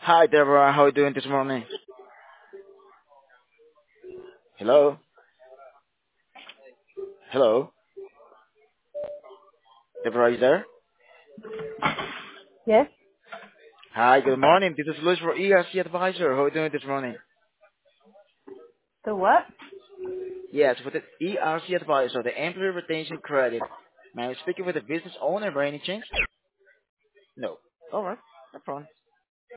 Hi, Deborah. How are you doing this morning? Hello? Hello? Deborah, are you there? Yes. Hi, good morning. This is Luis for ERC Advisor. How are you doing this morning? The what? Yes, with the ERC Advisor, the Employee Retention Credit. May I speak with the business owner by any chance? No. Alright, no problem.